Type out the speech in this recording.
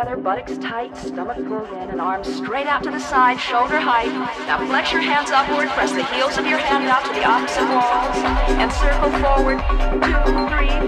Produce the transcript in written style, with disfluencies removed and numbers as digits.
together, buttocks tight, stomach pulled in, and arms straight out to the side, shoulder height. Now flex your hands upward, press the heels of your hand out to the opposite walls, and circle forward. 2, 3,